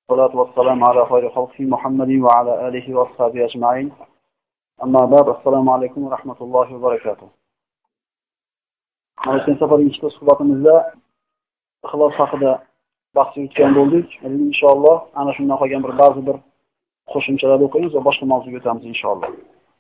والصلاة والسلام على خير خلقه محمد وعلى آله وأصحابه أجمعين. أما بعد السلام عليكم ورحمة الله وبركاته. Mana o'tgan safar ikkita suhbatimizda ixlos haqida bahs yuritgan bo'ldik. Endi inshaalloh ana shundan qolgan ba'zi bir qo'shimchalar o'qiymiz va boshqa mavzuga o'tamiz inshaalloh.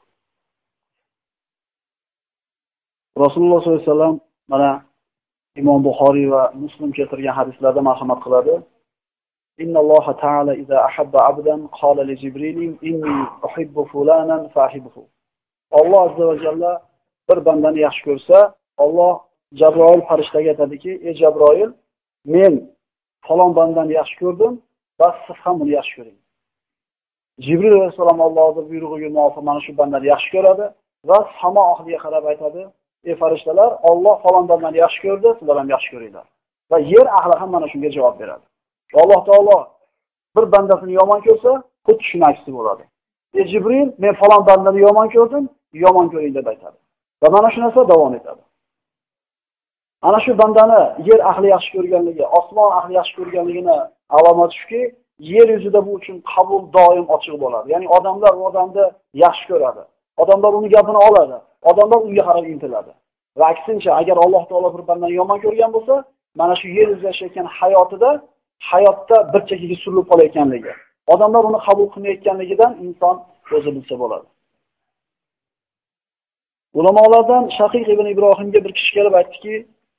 Rasululloh sollallohu alayhi vasallam mana Imom Buxoriy va Muslim keltirgan hadislarda marhamat qiladi. Innalloha ta'ala iza ahabba 'abdan qala li Jibril inni uhibbu fulanan fa'hibhu. Alloh azza va jalla bir bandani yaxshi ko'rsa, Alloh Jabroil farishtaga aytadiki: "Ey Jabroil, men falon bandani yaxshi ko'rdim va siz ham uni yaxshi ko'ring." Jibril alayhisalom Allohning buyrug'iga muvofiq mana shu bandani yaxshi ko'radi va samo ahliga qarab aytadi: "Ey farishtalar, Alloh falon bandani yaxshi ko'rdi, sizlar ham yaxshi ko'ringlar." Va yer ahli ham mana shunga javob beradi. Alloh taolo bir bandasini yomon ko'rsa, xuddi shuni aksi bo'ladi. Ey Jibril, men falon bandani yomon ko'rdim, yomon ko'ring deb aytadi. Va mana shu narsa davom etadi. Ana shu bandani yer ahli yaxshi ko'rganligi, osmon ahli yaxshi ko'rganligini alomati shuki, yer yuzida bu uchun qabul doim ochiq bo'ladi. Ya'ni odamlar u odamni yaxshi ko'radi. Odamlar uni gapini oladi. Odamlar unga qarab intiladi. Va aksincha, agar Alloh taolo bir bandani yomon ko'rgan bo'lsa, mana shu yer yuzida yashayotgan hayotda bir chekkaga surilib qolayotganligi, odamlar uni qabul qilmayotganligidan inson o'zi bilsa bo'ladi. Ulamolardan Shaqiq ibn Ibrohimga bir kishi kelib aytdiki: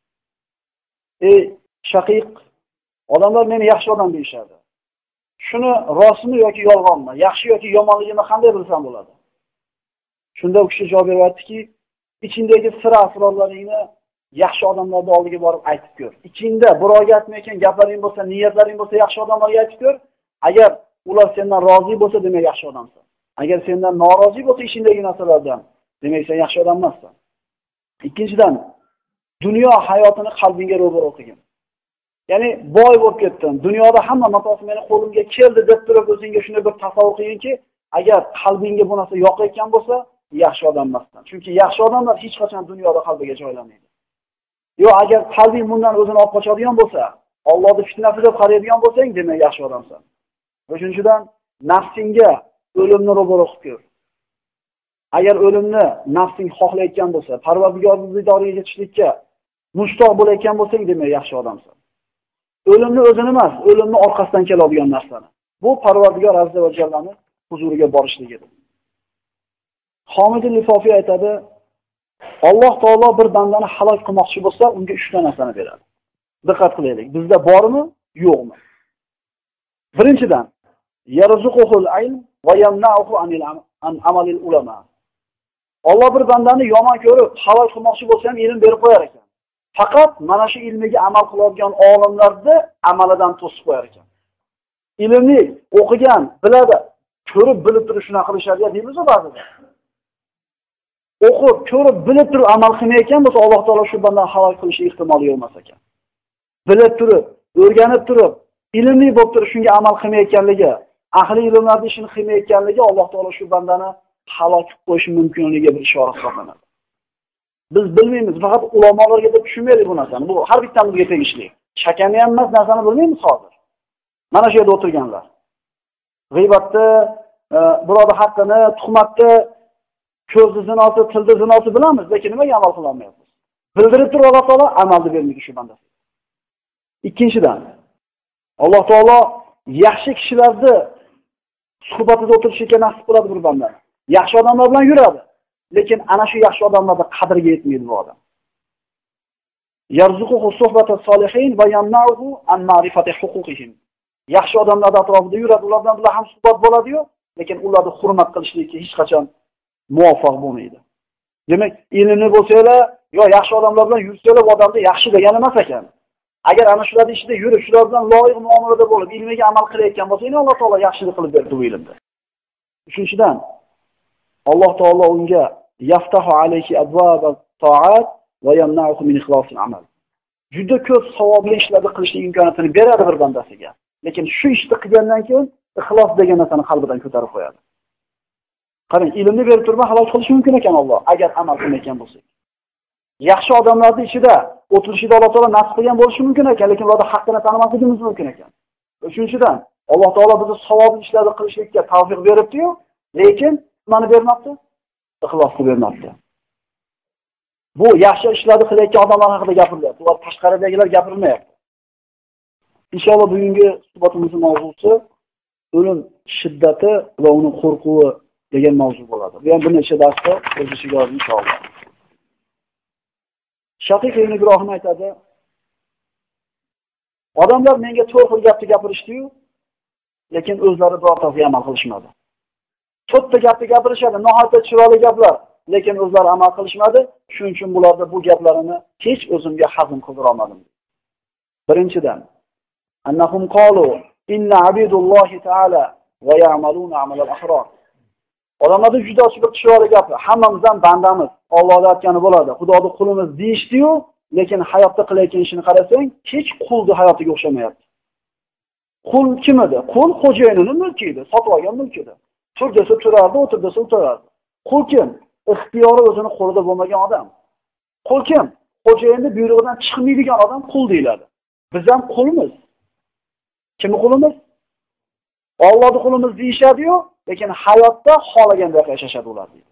"Ey Shaqiq, odamlar meni yaxshi odam deyishadi. Shuni rostmi yoki yolg'onmi, yaxshi yoki yomonligini qanday bilsam bo'ladi?" Shunda u kishi javob berib aytdiki: "Ichingdagi sir asrorlaringni yaxshi odamlarning oldiga borib aytib ko'r. Ichingda birovga aytmayotgan gaplaring bo'lsa, niyatlaring bo'lsa, yaxshi odamlarga aytib ko'r. Agar ular sendan rozi bo'lsa, demak yaxshi odamsan. Agar sendan norozi bo'lsa ichingdagi narsalardan, demak sen yaxshi odam emassan." Ikkinchidan, dunyo hayotini qalbingga ro'baro qilgin. Ya'ni boy bo'lib ketdim. Dunyoda hamma matosi meni qo'limga keldi deb turib o'zingga shunday bir tasavvur qilginki, agar qalbingga bu narsa yoqayotgan bo'lsa, yaxshi odam emassan. Chunki yaxshi odamlar hech qachon dunyoda qalbiga joylanmaydi. Yo, agar qalbing bundan o'zini olib qochadigan bo'lsa, Allohning fitnasi deb qaraydigan bo'lsang, demak yaxshi odamsan. Uchinchidan, nafsingga o'limni ro'baro qilib ko'r. Agar o'limni nafsing xohlayotgan bo'lsa, Parvardigorning didoriga yetishlikka mushtoq bo'layotgan bo'lsang, demak yaxshi odamsan. O'limni o'zini emas, o'limni orqasidan keladigan narsani. Bu Parvardigor azza va jallaning huzuriga borishligidir. Homid al-Lifofiy aytadi: Alloh taolo bir bandani halok qilmoqchi bo'lsa, unga 3 ta narsani beradi. Diqqat qilaylik. Bizda bormi, yo'qmi? Birinchidan, yarzuquhul ilm va yamna'uhu an amalil ulama. Alloh bir bandani yomon ko'rib, halok qilmoqchi bo'lsa ham ilm berib qo'yar ekan. Faqat mana shu ilmiga amal qiladigan olimlarni amalidan to'sib qo'yar ekan. Ilmni o'qigan, biladi, ko'rib bilib turib shuna qilishadi deymiz-ku ba'zida. O'qib, ko'rib, bilib turib amal qilmayotgan bo'lsa, Alloh taolo shu bandani halok qilishi ehtimoli yo'q ekan. Bilib turib, o'rganib turib, ilmli bo'lib turib shunga amal qilmayotganligi, ahli ilmlarning ishini qilmayotganligi Alloh taolo shu bandani halok qilib qo'yishi mumkinligiga bir ishora hisoblanadi. Biz bilmaymiz, faqat ulamolarga deb tushunmaylik bu narsani. Bu har bittamizga tegishli. Shakani ham emas, narsani bilmaymiz hozir. Mana shu yerda o'tirganlar. G'iybatda, birodar haqqini, tuhmatni, ko'zni zinosi, tilni zinosi bilamiz, lekin nimaga amal qila olmayapmiz? Bildirib turib Alloh taolo amalni bermaydi shu bandasiga. Ikkinchidan, Alloh taolo yaxshi kishilarni suhbatida o'tirishga nasib qiladi bir bandani. Yaxshi odamlar bilan yuradi, lekin ana shu yaxshi odamlarning qadriga yetmaydi bu odam. Yarzuquhu suhbatas solihin va yamna'uhu an ma'rifati huquqihim. Yaxshi odamlar atrofida yuradi, ulardan bilan ham suhbat bo'ladi-yu, lekin ularni hurmat qilishlikka hech qachon muvaffaq bo'lmaydi. Demak, ilmli bo'lsanglar, yo yaxshi odamlar bilan yursanglar, odamni yaxshi degani emas ekan. Agar ana shularning ichida yurib, shular bilan loyiq muomalada bo'lib, ilmiga amal qilayotgan bo'lsangiz, Alloh taolo yaxshilik qilib berdi bu ilmda. Uchinchidan, Alloh taolo unga yaftahu alayhi abwaba ta'at va yamna'uhu min ikhlasil amal. Juda ko'p savobli ishlarni qilishlik imkoniyatini beradi bir bandasiga. Lekin shu ishni qilgandan keyin ixlos degan narsani qalbidan ko'tarib qo'yadi. Qarang, ilmni berib turib halok qilish mumkin ekan Alloh, agar amal qilmayotgan bo'lsak. Yaxshi odamlarning ichida o'tirishida Alloh taolo nasib qilgan bo'lishi mumkin ekan, lekin ularning haqqini tanimasligimiz mumkin ekan. Uchinchidan, Alloh taolo bizni savobli ishlarni qilishlikka tavfiq beribdi-yu, lekin nimani bermabdi? Ixlosni bermabdi. Bu yaxshi ishlarni qilayotgan odamlar haqida gapirilyapti. Ular tashqaridagilar gapirilmayapti. Inshaalloh bugungi suhbatimizning mavzusi o'lim shiddati va uning qo'rquvi degan mavzu bo'ladi. Bu ham bir necha darsda o'z ichiga oladi inshaalloh. Shaqiq ibn Ibrohim aytadi: odamlar menga to'rt xil gapni gapirishdi-yu, lekin o'zlari birortasiga amal qilishmadi. To'rtta gapni gapirishadi, nihoyatda chiroyli gaplar, lekin o'zlari amal qilishmadi. Shuning uchun bularda bu gaplarini hech o'zimga hazm qildira olmadim. Birinchidan, annahum qalu inna abidullohi ta'ala va ya'maluna amal al-ahrar. Odamlarda juda bir chiroyli gapi, hammamizdan bandamiz, Allohning aytgani bo'ladi. Xudoning qulimiz deyishdi-yu, lekin hayotda qilayotgan ishini qarasang, hech qulning hayotiga o'xshamayapti. Qul kim edi? Qul xo'jayinining mulki edi, sotib olgan mulki edi. Tur desa turardi, o'tir desa o'tirardi. Qul kim? Ixtiyori o'zini qo'lida bo'lmagan odam. Qul kim? Xo'jayinning buyrug'idan chiqmaydigan odam qul deyiladi. Biz ham qulmiz. Kimning qulimiz? Allohning qulimiz deyishadi-yu, lekin hayotda xohlagandek yashashadi ular deydi.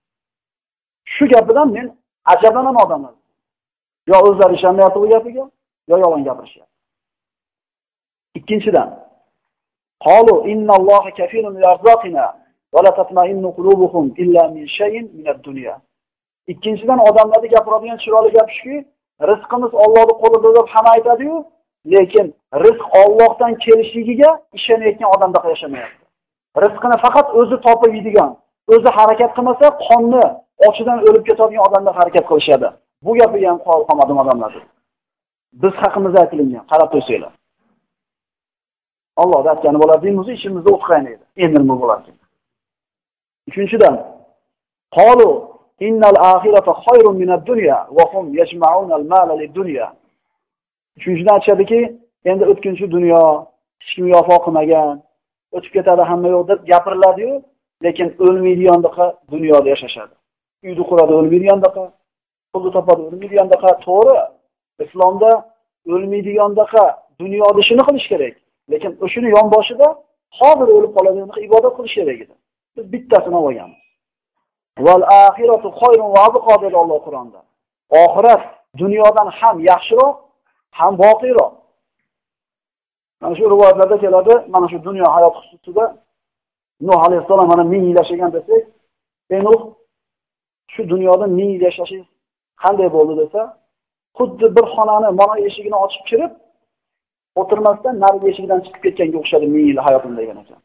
Shu gapidan men ajablanaman odamlar. Yo o'zlari ishonmayapti bu gapiga, yo yolg'on gapirishyapti. Ikkinchidan, qalu innalloha kafilun bi'arzaqina va la tatma'innu qulubuhum illa min shay'in min ad-dunya. Ikkinchidan, odamlarga gapiradigan chiroyli gap shuki, rizqimiz Allohning qo'lida deb hamma aytadi-yu, lekin rizq Allohdan kelishligiga ishonayotgan odamda yashamayapti. Rizqini faqat o'zi topib yeydigan, o'zi harakat qilmasa qonni ochidan o'lib ketadigan odamlar harakat qilishadi. Bu gapiga ham qo'l qo'ymadim odamlar. Biz haqimizda aytilgan, qarab qo'ysanglar. Alloh aytgani bo'ladi deymiz, ishimizda o'tqaynaydi. Endi nima bo'ladi? Uchinchidan, qalu innal akhirata khayrun min ad-dunya wa hum yajma'una al-mala lid-dunya. Uchinchidan aytadiki, endi o'tkinchi dunyo hech kim vafo qilmagan, o'tib ketadi hamma yo'q deb gapiriladi-yu, lekin o'lmaydigandaqa dunyoda yashashadi. Uyni quradi o'lmaydigandaqa, pulni topadi o'lmaydigandaqa. To'g'ri, islomda o'lmaydigandaqa dunyoda ishini qilish kerak, lekin o'shini yonboshida hozir o'lib qoladigan ibodat qilish kerak edi. Biz bittasini olganmiz. Val axiratu khayrun va abqa dedi Alloh Qur'onda. Oxirat dunyodan ham yaxshiroq, ham boqiyroq. Mana shu rivoyatlarda keladi, mana shu dunyo hayot xususida Nuh alayhisalom mana 1000 yil yashagan desak, Nuh shu dunyoda 1000 yil yashashingiz qanday bo'ldi desa, xuddi bir xonani mana eshigini ochib kirib, o'tirmasdan narigi eshigidan chiqib ketganga o'xshadi 1000 yil hayotim degan ekan.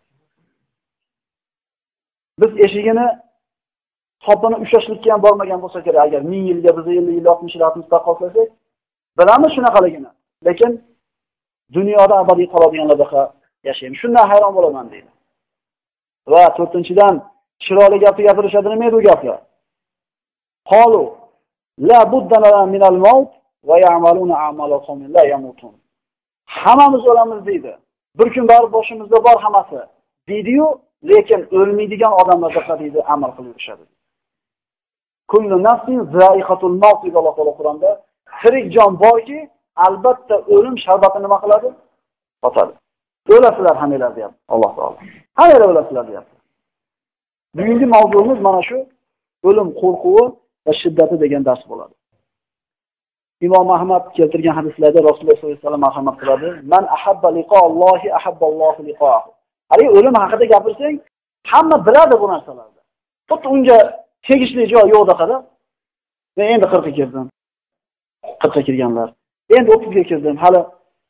Biz eshigini topini ushashlikka ham bormagan bo'lsa kerak, agar 1000 yilga biz 50 yil 60 yil hayotimizda qolsak, bilamiz shunaqaligini. Lekin dunyoda abadiy qoladiganlarda yashaymiz. Shundan hayron bo'laman deydi. Va to'rtinchidan, chiroyli gapni gapirishadi, nima edi bu gaplar? Qalu la budda lana min al-maut va ya'maluna a'mala qawmin la yamutun. Hammamiz o'lamiz deydi. Bir kun baribir boshimizda bor hammasi deydi-yu, lekin o'lmaydigan odamlar deydi, amal qilib yurishadi. Kullu nafsin za'iqatul maut deydi Alloh taolo Qur'onda. Tirik jon borki, albatta o'lim sharbatini nima qiladi? Totadi. O'lasizlar hammalar deyapti Alloh taolo. Hammalar o'lasizlar deyapti. Bugungi mavzuimiz mana shu o'lim qo'rquvi va shiddati degan dars bo'ladi. Imom Ahmad keltirgan hadislarda Rasululloh sollallohu alayhi vasallam marhamat qiladi: "Man ahabba liqa'allohi ahabballohu liqa'ahu." Hali o'lim haqida gapirsang, hamma biladi bu narsalarni. Xuddi unga tegishli joy yo'qda qada. Men endi 40 ga kirdim. 40 ga kirganlar. Endi 30 ga kirdim. Hali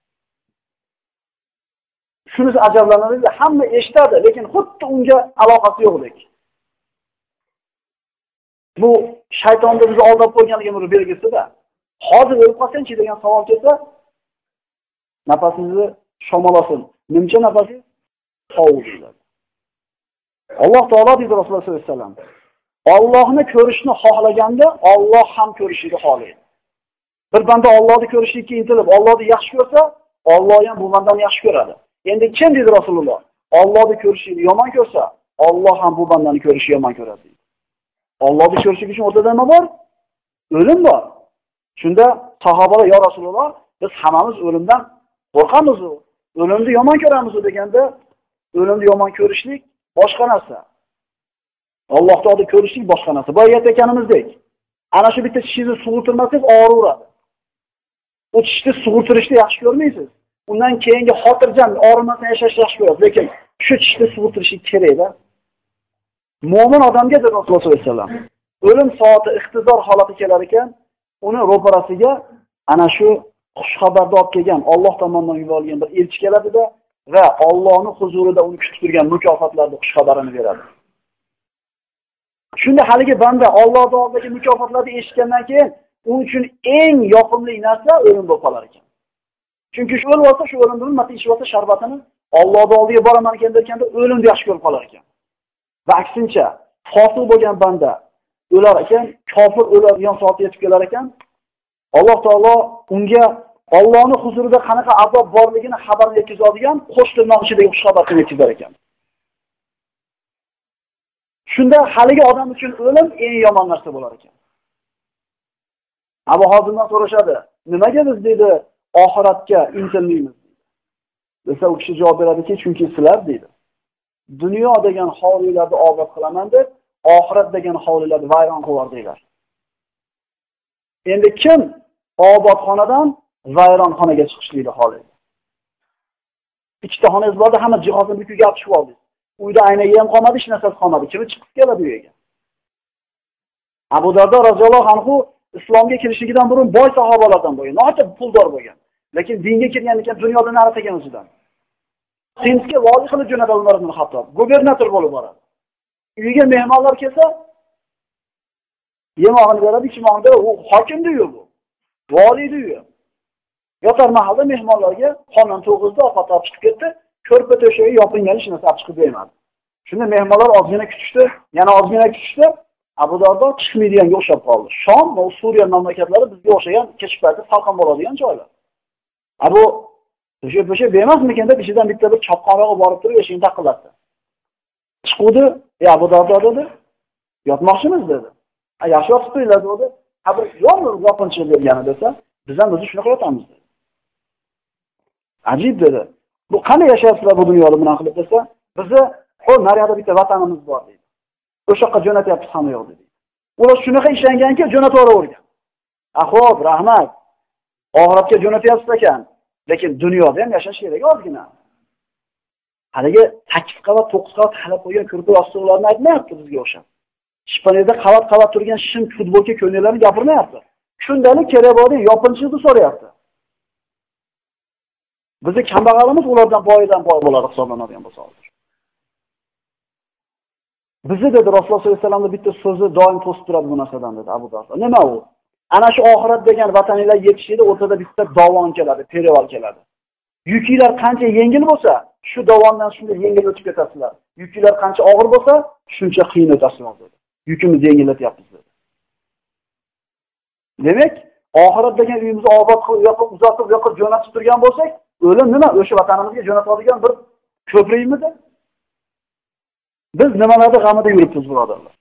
shunisi ajablanarli, hamma eshitadi, lekin xuddi unga aloqasi yo'qdek. Bu shaytonning bizni aldab qo'yganligi bir belgisida. Hozir o'lib qolsangchi degan savol kelsa, nafasingizni shamol olsin. Nimcha nafasingiz sovuq bo'ladi. Alloh taolo deydi Rasululloh sollallohu alayhi vasallam, Allohni ko'rishni xohlaganda Alloh ham ko'rishini xohlaydi. Bir banda Allohni ko'rishlikka intilib, Allohni yaxshi ko'rsa, Alloh ham bu bandani yaxshi ko'radi. Endi kim dedi Rasululloh? Allohni ko'rishni yomon ko'rsa, Alloh ham bu bandani ko'rishni yomon ko'radi. Allohni ko'rishlik uchun o'rtada nima bor? O'lim bor. Shunda sahobalar, "Ya Rasululloh, biz hammamiz o'limdan qo'rqamiz-ku. O'limni yomon ko'ramiz deganda, o'limni yomon ko'rishlik boshqa narsa. Allohning oldida ko'rishlik boshqa narsa. Boya aytganimizdek, ana shu bitta tishingizni sug'urtirmasangiz og'riveradi. U tishni sug'urtirishni yaxshi ko'rmaysiz. Undan keyingi xotirjam og'rimasdan yashashni yaxshi ko'rasiz, lekin shu tishni sug'urtirishlik kerak-da. Mo'min odamga dedi Rasululloh sollallohu alayhi vasallam, o'lim soati iqtidor holati kelar ekan, uni ro'parasiga ana shu xushxabarni olib kelgan Alloh tomonidan yuborilgan bir elchi keladida va Allohning huzurida uni kutib turgan mukofotlarning xushxabarini beradi. Shunda haligi banda Alloh oldidagi mukofotlarni eshitgandan keyin uning uchun eng yoqimli narsa o'lim bo'lib qolar ekan. Chunki shu o'lim bo'lsa, shu o'limni bilmasa, ichib olsa sharbatini Alloh oldiga boraman ekan deganda o'limni yaxshi ko'rib qolar ekan. Va aksincha, fosiq bo'lgan banda o'lar ekan, kofir o'ladigan soati yetib kelar ekan, Alloh taolo unga Allohning huzurida qanaqa azob borligini xabar yetkazadigan qo'sh tirnoq ichidagi xushxabarni yetkazar ekan. Shunda haligi odam uchun o'lim eng yomon narsa bo'lar ekan. Abu Hozimdan so'rashadi, nimaga biz dedi oxiratga intilmaymiz dedi. Desa u kishi javob beradiki, chunki sizlar dedi. Dunyo degan hovlilarni obod qilaman deb, oxirat degan hovlilarni vayron qilib deylar. Endi kim obodxonadan vayronxonaga chiqishlikni xohlaydi? Ikkita xonangiz borda, hamma jihozini bukib yopishib oldi. Uyda aynaga ham qolmadi, hech narsasi qolmadi. Kim chiqib keladi u yerga? Abu Dardo roziyallohu anhu islomga kirishligidan burun boy sahobalardan bo'lgan, nocha puldor bo'lgan. Lekin dinga kirgandan keyin dunyoda nari tegan o'zidan. Hindga vali qilib jo'natadi Umar ibn Xattob, gubernator bo'lib boradi. Uyiga mehmonlar kelsa, yemog'ini beradi, ichmog'ini beradi, u hokimning uyi bu. Valiyning uyi. Yotar mahalda mehmonlarga xonani to'g'izda ovqat olib chiqib ketdi, ko'rpa to'shagiga yopingan hech narsa olib chiqib bermadi. Shunda mehmonlar ozgina kutishdi, yana ozgina kutishdi. Abu Dardo chiqmaydiganga o'xshab qoldi. Shom va Suriya mamlakatlari bizga o'xshagan kechki paytda salqin bo'ladigan joylar. Abu o'sha bermasmikan deb ichidan bitta bir chopqonroq borib turib eshikni taqillatdi. Chiqdi, Abu Dardo dedi, yotmoqchimiz dedi. Yaxshi yotib turinglar dedi. Ha bir yopinchi bergani desa, biz ham o'zi shunaqa yotamiz dedi. Ajib dedi. Bu qanday yashayapsizlar bu dunyoda bunaqa qilib desa, bizni qo'l naryoqda bitta vatanimiz bor dedi. O'sha yoqqa jo'natyapmiz hamma yo'q dedi. Ular shunaqa ishlanganki, jo'natavergan. Xo'p, rahmat. Oxiratga jo'natyapsiz ekan, lekin dunyoda ham yashash kerak ozgina. Haligi 8 qavat, 9 qavat halab qo'ygan kurpa yostiqlarni aytmayapti bizga o'xshab. Shpaniyada qavat-qavat turgan shim futbolka ko'ylaklarni gapirmayapti. Kundalik kerak bo'lgan yopinchiqni so'rayapti. Bizning kambag'alimiz ulardan boydan boy bo'ladi hisoblanadigan bo'lsa. Bizni dedi Rasululloh sollallohu alayhi vasallamning bitta so'zi doim to'sib turadi bu narsadan dedi Abu Dardo. Nima u? Ana shu oxirat degan vataninglar yetishida o'rtada bitta dovon keladi, perevol keladi. Yukinglar qancha yengil bo'lsa, shu dovondan shunday yengil o'tib ketasizlar. Yukinglar qancha og'ir bo'lsa, shuncha qiyin o'tasizlar dedi. Yukimizni yengillatyapmiz dedi. Demak, oxirat degan uyimizni obod qilib, yoqib, uzatib, yoqib jo'natib turgan bo'lsak, o'lim nima? O'sha vatanimizga jo'natadigan bir ko'prikmidi? Biz nimalarda g'amida yuribmiz, birodarlar?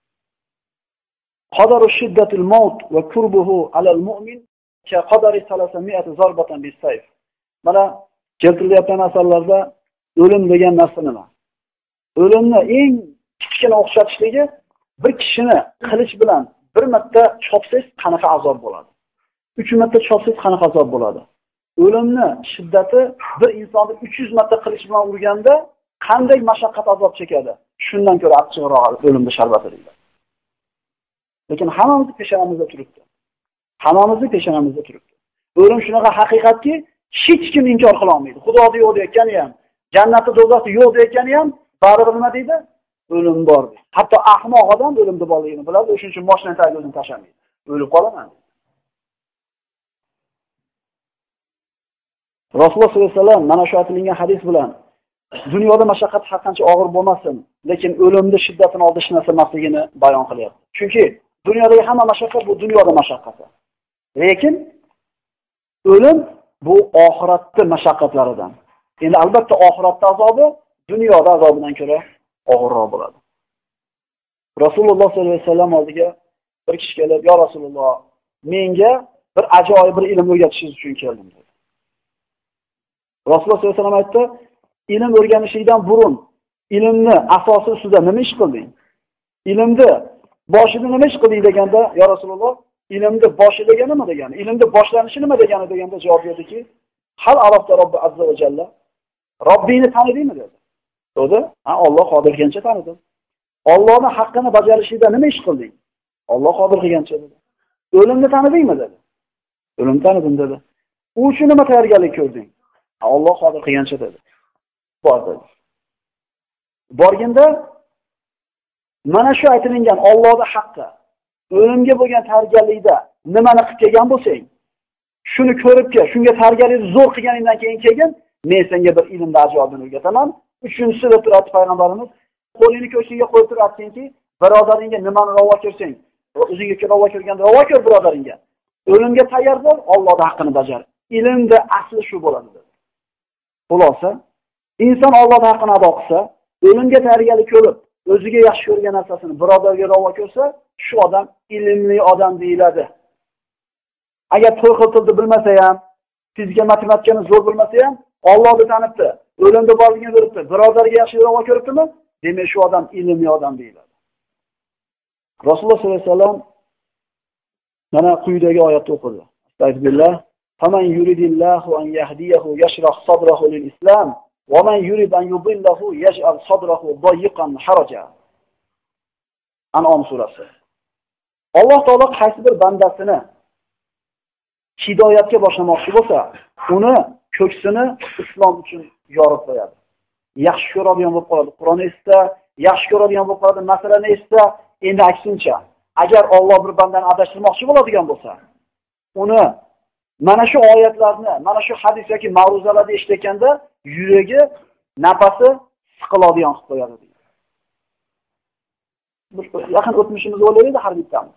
Qadaru shiddatil maut va kurbuhu alal mu'min ka qadari 300 zarbatan bis-sayf. Mana keltirilayotgan asarlarda o'lim degan narsa nima? O'limni eng kichkina o'xshatishligi bir kishini qilich bilan bir marta chopsangiz qanaqa azob bo'ladi? 3 marta chopsangiz qanaqa azob bo'ladi? O'limni shiddati bir insonni 300 marta qilich bilan urganda qanday mashaqqat azob chekadi? Shundan ko'ra achchiqroq o'limni sharbati deydi. Lekin hammamiz peshonamizda turibdi. Hammamiz peshonamizda turibdi. O'lim shunaqa haqiqatki, hech kim inkor qila olmaydi. Xudoning yo'q deyotgani ham, jannatni do'zaxni yo'q deyotgani ham baribir nima deydi? O'lim bor deydi. Hatto ahmoq odam o'limni borligini biladi, o'shuning uchun mashina tagiga o'zini tashlamaydi. O'lib qolaman. Rasululloh sollallohu alayhi vasallam mana shu aytilgan hadis bilan dunyoda mashaqqat har qancha og'ir bo'lmasin, lekin o'limning shiddatini oldi hech narsa emasligini bayon qilyapti. Chunki dunyodagi hamma mashaqqat bu dunyoda mashaqqati. Lekin o'lim bu oxiratning mashaqqatlaridan. Endi albatta oxiratda azobi dunyoda azobidan ko'ra og'irroq bo'ladi. Rasululloh sollallohu alayhi vasallam oldiga bir kishi kelib, "Ya Rasululloh, menga bir ajoyib bir ilm o'rgatishingiz uchun keldim" dedi. Rasululloh sollallohu alayhi vasallam aytdi, ilm o'rganishlikdan burun ilmni asosi ustida nima ish qilding? Ilmni boshida nima ish qilding deganda, ya Rasululloh, ilmni boshi degani nima degani? Ilmni boshlanishi nima degani deganda javob berdiki, hal arafta robbi azza va jalla. Robbingni tanidingmi dedi. Dedi, ha, Alloh qodir qilgancha tanidim. Allohning haqqini bajarishida nima ish qilding? Alloh qodir qilgancha dedi. O'limni tanidingmi dedi. O'limni tanidim dedi. U uchun nima tayyorgarlik ko'rding? Alloh qodir qilgancha dedi. Bor dedi. Borganda mana shu aytilgan Allohning haqqi, o'limga bo'lgan tayyorgarlikda nimani qilib kelgan bo'lsang, shuni ko'ribki, shunga tayyorgarlikni zo'r qilganingdan keyin men senga bir ilmni ajobini o'rgataman. Uchinchisida turadi payg'ambarimiz, qo'lini ko'ksiga qo'yib turarkanki, birodaringga nimani ravo ko'rsang, o'zingga ravo ko'rganda ravo ko'r birodaringga. O'limga tayyor bo'l, Allohning haqqini bajar. Ilmda asli shu bo'ladi dedi. Xulosa, inson Allohning haqqini ado qilsa, o'limga tayyorgarlik ko'rib, o'ziga yaxshi ko'rgan narsasini birodarga ravo ko'rsa, shu odam ilmli odam deyiladi. Agar to'y qildi bilmasa ham, fizika, matematikani zo'r bilmasa ham, Allohni tanibdi, o'limda borligini bilibdi, birodarga yaxshi ravo ko'ribdimi? Demak, shu odam ilmli odam deyiladi. Rasululloh sollallohu alayhi vasallam mana quyidagi oyatni o'qidi. Astagfirullah. Faman yuridillahu an yahdiyahu yashrah sadrahu lil-islam va man yurid an yudillahu yaj'al sadrahu dayiqan haraja. An'am surasi. Alloh taolo qaysi bir bandasini hidoyatga boshlamoqchi bo'lsa, uni ko'ksini islom uchun yorib qo'yadi. Yaxshi ko'radigan bo'lib qoladi. Qur'onni eshitsa, yaxshi ko'radigan bo'lib qoladi. Masalani eshitsa, endi aksincha, agar Alloh bir bandani adashtirmoqchi bo'ladigan bo'lsa, uni mana shu oyatlarni, mana shu hadis yoki ma'ruzalarni eshitganda yuragi, nafasi siqiladigan qilib qo'yadi. Yaqin o'tmishimizni o'ylaydi har bittamiz.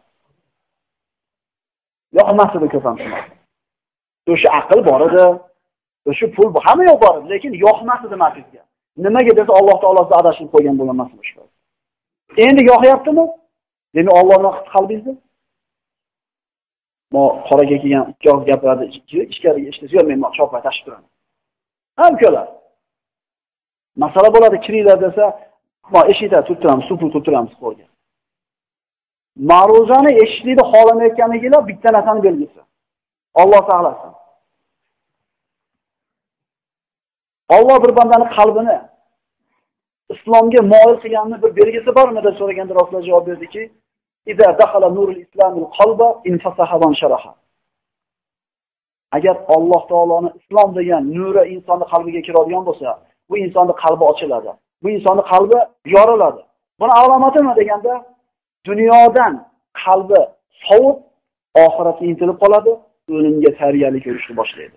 Yoqmasdi ko'p ham shunday. O'sha aql bor edi, o'sha pul hamma yo'q bor edi, lekin yoqmasdi mafizga. Nimaga desa Alloh taolosi adashib qo'ygan bo'lmasmi shu. Endi yoqyaptimi? Demak Allohning qalbingizni mo qoraga kelgan ikki gaplarni ichkariga eshitib yurmayman, chopay tashib turaman. Ham ko'lar. Masala bo'ladi, kiringlar desa, mo eshitda turib turamiz, suv turib turamiz qo'rga. Ma'ruzani eshitishni xohlamayotganligilar bitta narsani belgisi. Alloh saqlasin. Alloh bir bandaning qalbini islomga moyil qilganini bir belgisi bormi deb so'raganda Rasululloh javob berdiki, "Idza dakhala nurul islamil qalba infasaha wa sharaha." Agar Alloh taoloning islom degan nuri insonning qalbiga kiradigan bo'lsa, bu insonning qalbi ochiladi. Bu insonning qalbi yoriladi. Buni alomati nima deganda, dunyodan qalbi sovib, oxiratga intilib qoladi, o'limga tayyorgarlik ko'rishni boshlaydi.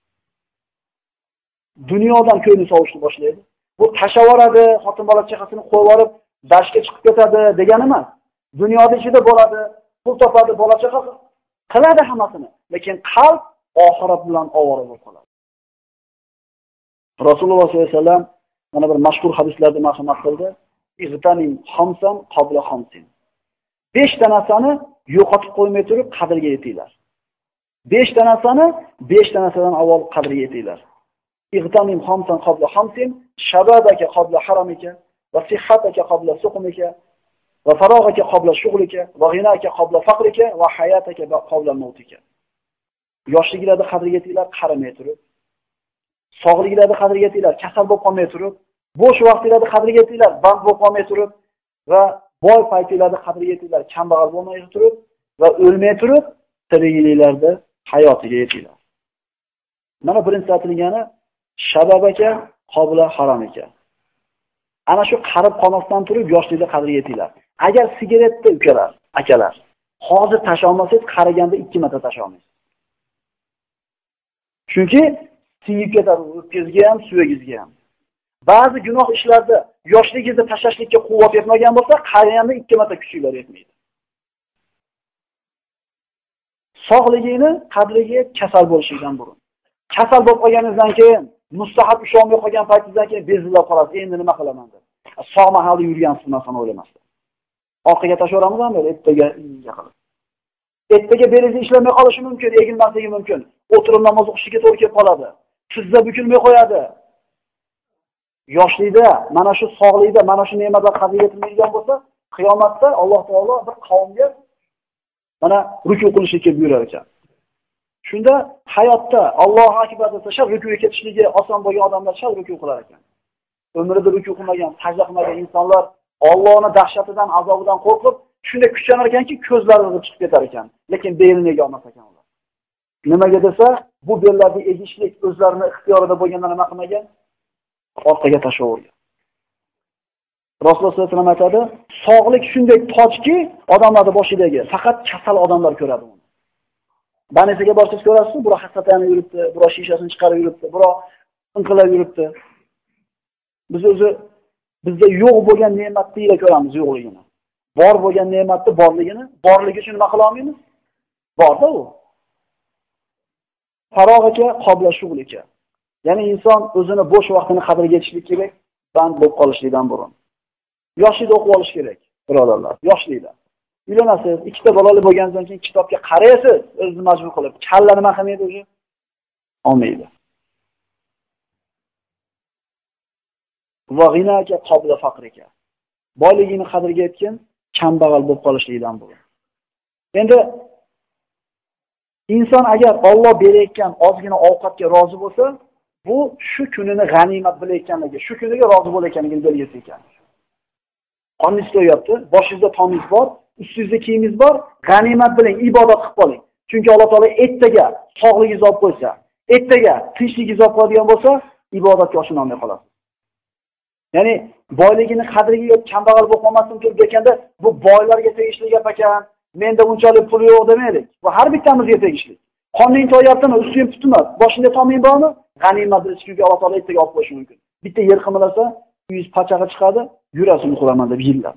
Dunyodan ko'ngli sovishni boshlaydi. Bu tashavoradi, xotin bola chaqasini qo'yib olib, dashga chiqib ketadi degani emas. Dunyoda ichida bo'ladi, pul topadi, bola chaqasi qiladi hammasini, lekin qalb oxirat bilan ovora bo'lib qoladi. Rasululloh sollallohu alayhi vasallam mana bir mashhur hadislarda marhamat qildi. Ig'tanim khamsan qabla khamsin. 5 ta narsani yo'qotib qo'ymay turib qadriga yetinglar. 5 ta narsani 5 ta narsadan avval qadriga yetinglar. Ig'tanim khamsan qabla khamsin, shababaka qabla haramika, va sihhataka qabla suqmika, va farog'aka qabla shug'lika, va g'inaka qabla faqrika, va hayataka qabla mautika. Yoshligingizda qadriga yetinglar, qaramay turib. Sog'ligingizda qadriga yetinglar, kasal bo'lib qolmay turib. Bo'sh vaqtingizda qadriga yetinglar, band bo'lib qolmay turib va boy paytingizda qadriga yetinglar, kambag'al bo'lmay turib va o'lmay turib, tirikliklarda hayotiga yetinglar. Mana birinchi aytilgani shababaka qabla haramika. Ana shu qarib qolmasdan turib yoshlikda qadriga yetinglar. Agar sigaretni ukalar, akalar, hozir tashlaolmasangiz, qaraganda 2 marta tashlaolmaysiz. Chunki singib ketadi o'tkizga ham, suyagingizga ham. Ba'zi gunoh ishlarda yoshligingizda tashlashlikka quvvat yetmagan bo'lsa, qaraganda 2 marta kuchinglar yetmaydi. Sog'ligingni qadriga kasal bo'lishidan burun. Kasal bo'lib qolganingizdan keyin, mustahab usholmay qolgan paytingizdan keyin bezilib qolasiz. Endi nima qilaman deb. Sog' mahalda yurgansiz narsani o'ylamasdan. Orqaga tashlayveramizmi? Ertaga qilib. Ertaga beringiz ishlamay qolishi mumkin, egilmasligi mumkin. O'tirib namoz o'qishga to'g'ri kelib qoladi. tizza bukilmay qo'yadi. Yoshlikda, mana shu sog'likda, mana shu ne'matlar qadriga yetilmaydigan bo'lsa, qiyomatda Alloh taolo bir qavmga mana ruku qilishga buyurar ekan. Shunda hayotda Allohu akbar desa, shal rukuga ketishligi oson bo'lgan odamlar shal ruku qilar ekan. Umrida ruku qilmagan, sajda qilmagan insonlar Allohning dahshatidan, azobidan qo'rqib, shunday kuchanar ekanki, ko'zlari chiqib ketar ekan, lekin belini ega olmas ekan ular. Nimaga desa, bu bellarni egishlik o'zlarining ixtiyorida bo'lgandan nima qilmagan? Orqaga tashlavergan. Rasululloh sollallohu alayhi vasallam aytadi, sog'lik shunday tojki, odamlarning boshidagi faqat kasal odamlar ko'radi uni. Banesiga borsangiz ko'rasiz, buro hasatani yuribdi, buro shishasini chiqarib yuribdi, buro inqilab yuribdi. Biz o'zi bizda yo'q bo'lgan ne'matni ila ko'ramiz yo'qligini. Bor bo'lgan ne'matni borligini, borligi uchun nima qila olmaymiz? Borda u. Farog'ika qobla shug'lika. Ya'ni inson o'zini bo'sh vaqtini qadriga yetishlik kerak, band bo'lib qolishlikdan burun. Yoshlikda o'qib olish kerak, birodarlar, yoshlikda. Uylanasiz, ikkita bolali bo'lgandan keyin kitobga qaraysiz, o'zingizni majbur qilib. Kalla nima qilmaydi o'zi? Olmaydi. Va g'inaka qobla faqrika. Boyligini qadriga yetgan, kambag'al bo'lib qolishlikdan burun. Endi inson agar Alloh berayotgan ozgina ovqatga rozi bo'lsa, bu shu kunini g'animat bilayotganligi, shu kuniga rozi bo'layotganligini belgisi ekan. Qoningiz to'yapti, boshingizda tomingiz bor, ustingizda kiyimingiz bor, g'animat bilang, ibodat qilib qoling. Chunki Alloh taolo ertaga sog'ligingizni olib qo'ysa, ertaga tinchligingizni olib qo'yadigan bo'lsa, ibodatga oshina olmay qolasiz. Ya'ni boyligini qadriga yetib kambag'al bo'lib qolmasdan turib dekanda, bu boylarga tegishli gap ekan. Menda unchalik pul yo'q demaylik. Bu har bittamizga tegishli. Qoning to'yaptimi, usting tutma, boshingda toming bormi? G'animat chunki Alloh taolo ertaga olib qo'yishi mumkin. Bitta yer qimilasa, uyingiz pachag'i chiqadi, yurasiz uxlaman deb yillar.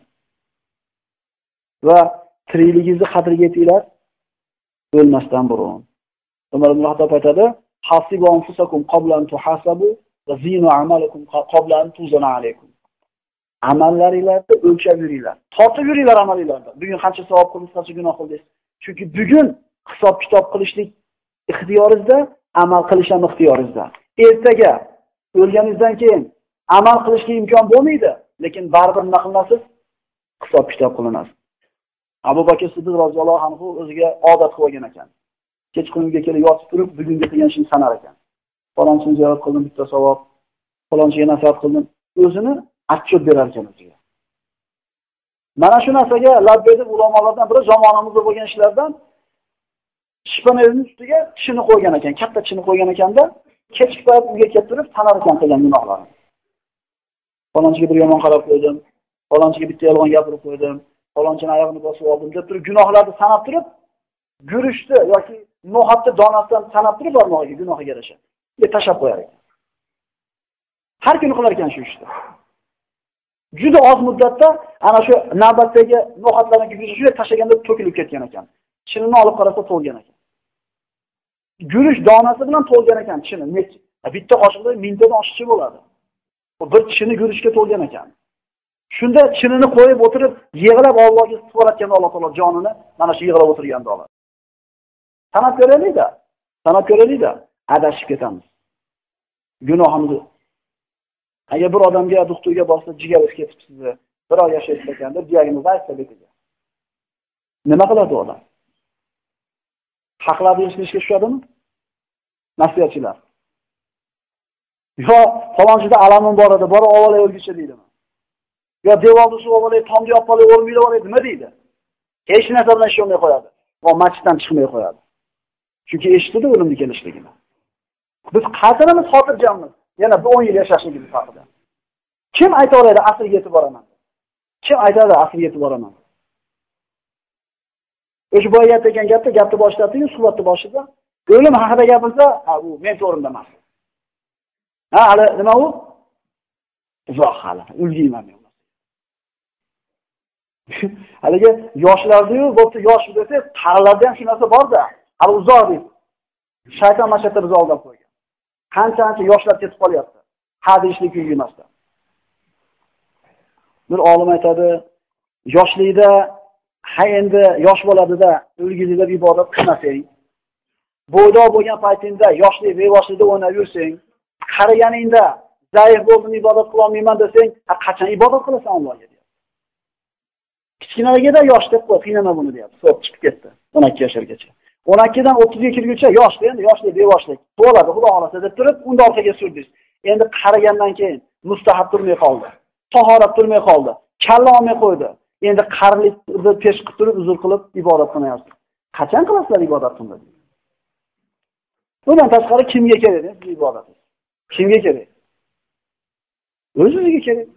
Va tirikligingizni qadriga yetinglar, o'lmasdan burun. Umar ibn Xattob aytadi: "Hasibu anfusakum qabla an tuhasabu va zinu a'malakum qabla an tuzana alaykum." Amallaringizni o'lchab yuringlar. Tortib yuringlar amalingizda. Bugun qancha savob qildingiz, qancha gunoh qildingiz. Chunki bugun hisob-kitob qilishlik ixtiyoringizda, amal qilish ham ixtiyoringizda. Ertaga o'lganingizdan keyin amal qilishga imkon bo'lmaydi, lekin baribir nima qilinasiz? Hisob-kitob qilinasiz. Abu Bakr Siddiq roziyallohu anhu o'ziga odat qilgan ekan. Kechqurunga kelib yotib turib, bugungi qilgan ishini sanar ekan. Falonchini ziyorat qildim, bitta savob, falonchiga nasihat qildim. O'zini atchot berar ekan o'ziga. Mana shu narsaga labbedi ulamolardan biri zamonamizda bo'lgan ishlardan shipananing ustiga tishini qo'ygan ekan, katta tishini qo'ygan ekanda, kechki payt uyga kelib turib sanar ekan qilgan gunohlarini. Falonchiga bir yomon qarab qo'ydim, falonchiga bitta yolg'on gapirib qo'ydim, falonchini oyog'ini bosib oldim deb turib gunohlarni sanab turib, guruchni yoki no'xatni donasidan sanab turib barmog'iga gunohiga yarasha. Tashab qo'yar ekan. Har kuni qilar ekan shu ishni. Juda oz muddatda ana shu navbatdagi no'xatlarni guruchni tashlaganda to'kilib ketgan ekan. Chinini olib qarasa to'lgan ekan. Guruch donasi bilan to'lgan ekan chini. Bitta qoshiqda mingtadan oshiqcha bo'ladi. Bu bir chini guruchga to'lgan ekan. Shunda chinini qo'yib o'tirib, yig'lab Allohga istig'for etgan Alloh taolo jonini mana shu yig'lab o'tirganda oladi. Sanab ko'raylik-da. Sanab ko'raylik-da. Adashib ketamiz. Gunohimizni. Agar bir odamga doktorga borsa, jigaringiz ketib sizni, bir oy yashaysiz ekan deb diagnoz aytsa betiga. Nima qiladi odam? Haqlarni eshitishga tushadimi? Nasihatchilar. Yo, falonchida alamim bor edi, bora ovolay o'lgicha deydimi? Yo, devorni suv ovolay, tomni yopolay o'lmaydi ovolay nima deydi? Hech narsa bilan ish olmay qo'yadi. Va masjiddan chiqmay qo'yadi. Chunki eshitdi o'limni kelishligini. Biz qanchamiz xotirjammiz? Yana 10 yil yashashligimiz haqida. Kim ayta oladi asrga yetib boraman? Kim aytadi asrga yetib boraman? O'sha boya aytgan gapni boshladiyu, suhbatni boshida o'lim haqida gapirsa, bu men to'g'rimda emas. Hali nima u? Uzoq hali, o'lgayman men. Haligi yoshlardiyu, bo'pti yosh desa, qarilarda ham shu narsa bor-da. Hali uzoq deydi. Shayton mashatta bizni aldab qo'ygan. Qancha yoshlar ketib qolyapti. Ha deyishlik uyumasdan. Bir olim aytadi, yoshlikda ha endi yosh bo'ladida o'lgizida ibodat qilmasang, bo'ydoq bo'lgan paytingda, yoshlik, bevoshlikda o'ynab yursang, qariganingda zaif bo'ldim, ibodat qila olmayman desang, qachon ibodat qilasan Allohga deyapti. Kichkinaligida yosh deb qo'y, qiynama buni deyapti. So'p chiqib ketdi 12 yoshgacha. 12 dan 30 ga kirguncha yoshda, endi yoshlik, bevoshlik bo'ladi, Xudo xolasa deb turib, unda orqaga surdingiz. Endi qarigandan keyin mustahab turmay qoldi. Tahorat turmay qoldi. Kalla olmay qo'ydi. Endi qarilikni pesh qilib turib, uzr qilib ibodat qilmayapsiz. Qachon qilasizlar ibodat bunda? Bundan tashqari kimga kerak bu ibodat? Kimga kerak? O'zingizga kerak.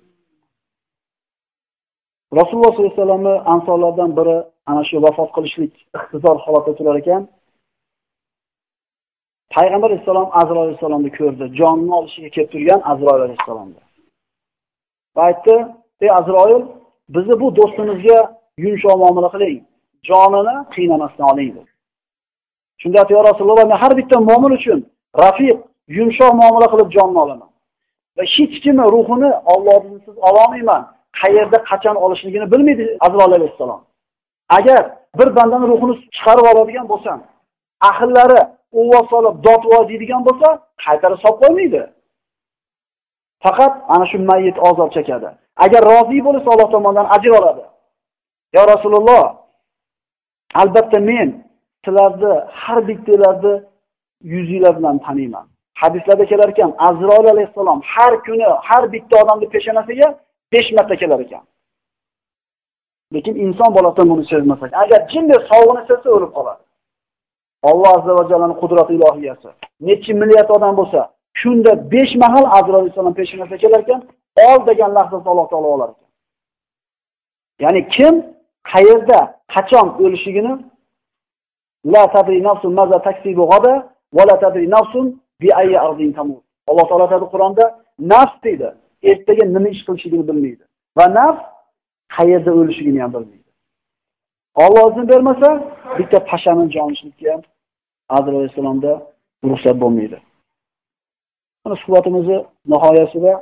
Rasululloh sollallohu alayhi vasallamning ansorlardan biri ana shu vafot qilishlik ixtizor holatda turar ekan. Payg'ambar alayhisalom Azroil alayhisalomni ko'rdi. Jonini olishiga kelib turgan Azroil alayhisalomni. Aytdi: "Ey Azroil, bizni bu do'stimizga yumshoq muomala qiling. Jonini qiynamasdan oling" dedi. Shunda aytdi: "Ya Rasululloh, men har bitta mu'min uchun rafiq, yumshoq muomala qilib jonni olaman. Va hech kimni ruhini Allohdan ola olmayman. Qayerda qachon olishligini bilmaydi Azroil alayhisalom. Agar bir bandani ruhini chiqarib oladigan bo'lsam, ahllari o'va solib dotvoy deydigan bo'lsa, qaytarib solib qo'ymaydi. Faqat ana shu mayyit azob chekadi. Agar rozi bo'lsa Alloh tomonidan ajr oladi. Ya Rasululloh, albatta men sizlarni har bittalarni yuzinglar bilan taniyman. Hadislarda kelar ekan, Azroil alayhisalom har kuni har bitta odamning peshonasiga 5 marta kelar ekan. Lekin inson bolasi buni sezmas ekan. Agar jinni sog'ini sezsa o'lib qoladi. Alloh azza va jallaning qudrati ilohiyasi. Necha milliard odam bo'lsa, shunda 5 mahal Azroil alayhisalom peshonasiga kelar ekan, ol degan lahzada Alloh taolo olar ekan. Ya'ni kim qayerda, qachon o'lishligini la tadri nafsun maza taksibu g'ada va la tadri nafsun bi ayyi ardin tamut. Alloh taolo aytadi Qur'onda, nafs deydi, ertaga nima ish qilishligini bilmaydi va nafs qayerda o'lishligini ham bilmaydi. Alloh izn bermasa, bitta pashaning jonishlikka ham Azroil alayhisalomda ruxsat bo'lmaydi. Mana suhbatimizni nihoyasida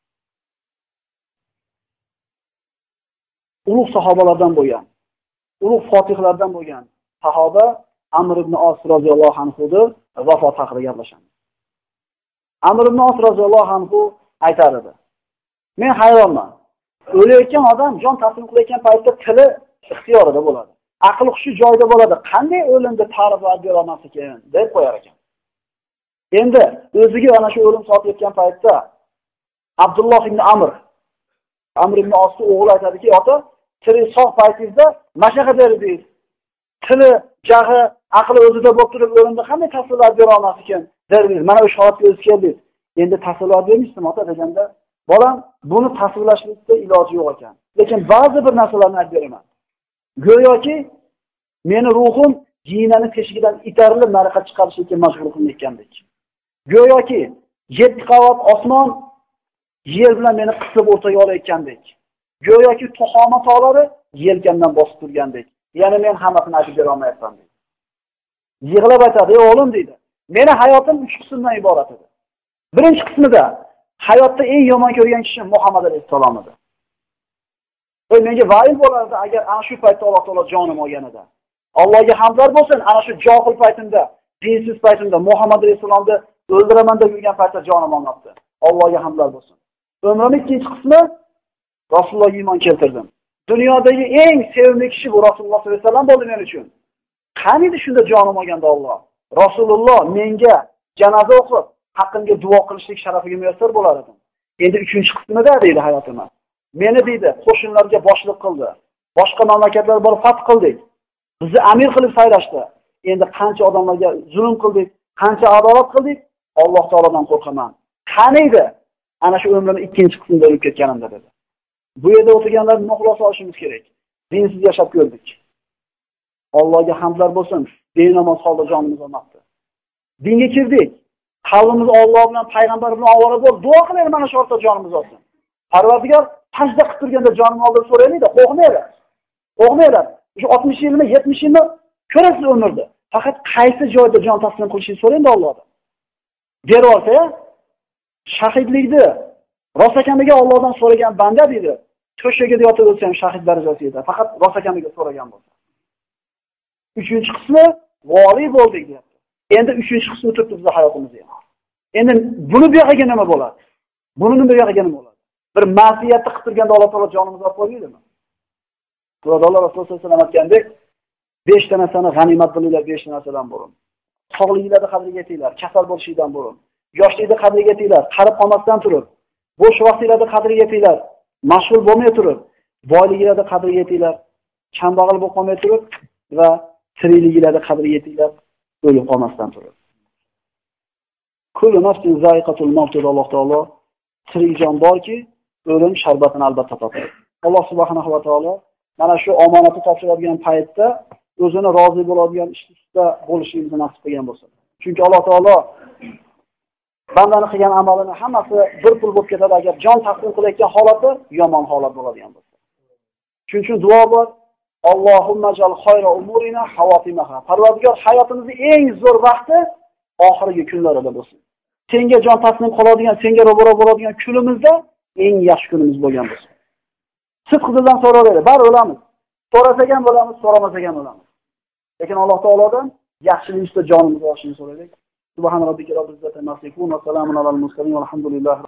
ulug' sahobalardan bo'lgan, ulug' fotihlardan bo'lgan sahoba Amr ibn Os roziyallohu anhuning vafot haqida gaplashamiz. Amr ibn Os roziyallohu anhu aytar edi: "Men hayronman. O'layotgan odam jon taslim qilayotgan paytda tili ixtiyorida bo'ladi. Aql hushi joyida bo'ladi. Qanday o'limda ta'riflab bera olmas ekan?" deb qo'yar ekan. Endi o'ziga ana shu o'lim soati yetgan paytda Abdulloh ibn Amr ibn Osning o'g'li aytadiki: "Ota, tili sog' paytingizda mashaqa berdingiz. Tili, jag'i, aqli o'zida bo'lib turib o'limda qanday ta'riflab bera olmas ekan?" derdingiz. Mana o'sha holatga o'z keldingiz. Endi ta'riflab bermisizmi ota deganda, bolam, buni tasvirlashlikda iloji yo'q ekan. Lekin ba'zi bir narsalarni aytib beraman. Go'yoki meni ruhim jinani teshigidan itarilib nariga chiqarishga majbur qilinayotgandek. Go'yoki 7 qavat osmon yer bilan meni qisib o'rtaga olayotgandek. Go'yoki Tuhoma tog'lari yelkamdan bosib turgandek. Ya'ni men hammasini aytib bera olmayapman deydi. Yig'lab aytadi: "Ey o'g'lim," deydi, "meni hayotim 3 qismdan iborat edi. Birinchi qismida hayotda eng yomon ko'rgan kishim Muhammad alayhisalom edi. Menga va'id bo'lardi agar ana shu paytda Alloh taolo jonim olganida. Allohga hamdlar bo'lsin, ana shu johil paytimda, dinsiz paytimda Muhammad alayhisalomni o'ldiraman deb yurgan paytda jonim olmabdi. Allohga hamdlar bo'lsin. Umrimning ikkinchi qismi Rasulullohga iymon keltirdim. Dunyodagi eng sevimli kishi bu Rasululloh sollallohu alayhi vasallam bo'ldi men uchun. Qaniydi shunda jonim olganda Alloh, Rasululloh menga janoza o'qib, haqqimga duo qilishlik sharafiga muyassar bo'lar edim. Endi 3-chi qismida deydi hayotimda. Meni deydi qo'shinlarga boshliq qildi. Boshqa mamlakatlarga borib fath qildik. Bizni amir qilib saylashdi. Endi qancha odamlarga zulm qildik, qancha adolat qildik, Alloh taolodan qo'rqaman. Qaniydi ana shu umrimning 2-chi qismida o'lib ketganimda dedi. Bu yerda o'tirganlar muxlos olishimiz kerak. Dinsiz yashab ko'rdik. Allohga hamdlar bo'lsin, benamoz holda jonimiz olmabdi. Dinga kirdik. Qalbimiz Alloh bilan, payg'ambar bilan ovora bo'lib, duo qilaylik mana shu orta jonimiz olsin. Parvardigor sajda qilib turganda jonim oldi so'raylik, qo'rqmaydi. Qo'rqmaydi. Shu 60 yilmi, 70 yilmi ko'rasiz umrda. Faqat qaysi joyda jon taslim qilishni so'raydi Allohdan. Berib olsa, shahidlikni rosakamiga Allohdan so'ragan banda deydi. To'shagida yotib o'lsa ham shahid darajasiga, faqat rosakamiga so'ragan bo'lsa. 3-chi qismi vali bo'ldik deyapti. Endi 3-qismi o'tibdi bizning hayotimizda. Endi buni bu yoqqa nima bo'ladi? Buni bu yoqqa nima bo'ladi? Bir ma'siyatni qilib turganda Alloh taolo jonimizni olib qo'ymaydimi? Rasululloh sollallohu alayhi vasallam aytgandek, 5 ta narsani g'animat bilinglar, 5 ta narsadan burun. Sog'ligingizga qadriga yetinglar, kasal bo'lishingizdan burun. Yoshlikda qadriga yetinglar, qarib qolmasdan turib. Bo'sh vaqtingizda qadriga yetinglar, mashg'ul bo'lmay turib. Boyligingizda qadriga yetinglar, kambag'al bo'lib qolmay turib va tirikligingizda qadriga yetinglar, o'lib qolmasdan turib. Kullu nafsin za'iqatul maut dedi Alloh taolo. Tirik jon borki, o'lim sharbatini albatta totadi. Alloh subhanahu va taolo mana shu omonatni topshiradigan paytda o'zini rozi bo'ladigan ish ustida bo'lishimizni nasib qilgan bo'lsin. Chunki Alloh taolo bandani qilgan amalini hammasi bir pul bo'lib ketadi agar jon taqdim qilayotgan holati yomon holat bo'ladigan bo'lsa. Shuning uchun duo bor. Allohumma jal khayra umurina hawatimaha. Parvardigor hayotimizning eng zo'r vaqti oxirgi kunlarida bo'lsin. Senga jon taslim qiladigan, senga ro'baro bo'ladigan kunimizda eng yaxshi kunimiz bo'lgan bo'lsin. Sidqizdan so'raylik, bari o'lamiz. So'rasak ham bo'lamiz, so'ramasak ham bo'lamiz. Lekin Alloh taolodan yaxshilik ustida jonimizni olishini so'raylik. Subhan robbika robbil izzati amma yasifun va salamun alal mursalin va alhamdulillah.